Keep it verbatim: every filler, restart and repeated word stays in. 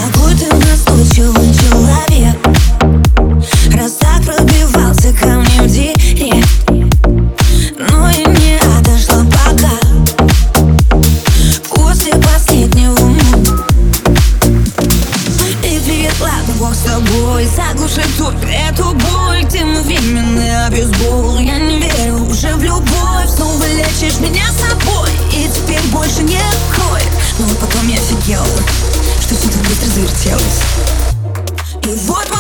Какой ты настойчивый человек, раз так пробивался ко мне в директ, но и не отошла пока после последнего му. И привет, ладно, бог с тобой, заглушит только эту боль. Ты мой временный обезбол. Я не верю уже в любовь, снова лечишь меня собой, и теперь больше не кроет. Но потом я офигела, что все так быстро завертелось. И вот